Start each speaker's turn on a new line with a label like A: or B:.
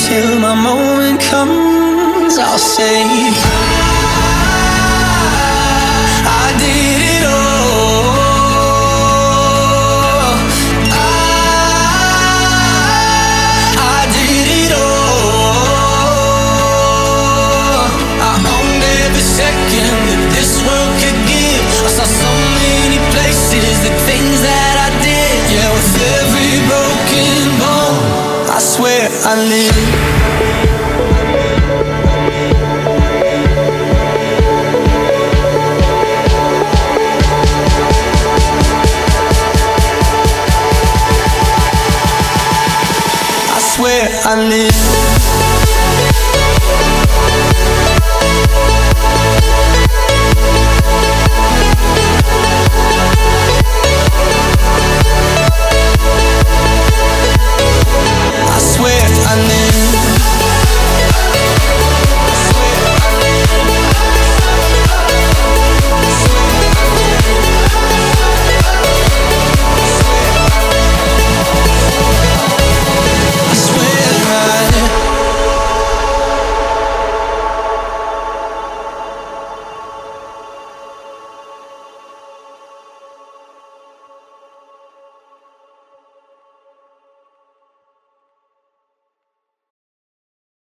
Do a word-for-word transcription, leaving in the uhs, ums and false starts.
A: till my moment comes, I'll say I did it all. I did it all. I owned every second that this world could give. I saw so many places, the things that I did. Yeah, with every broken bone, I swear I live. I swear I live.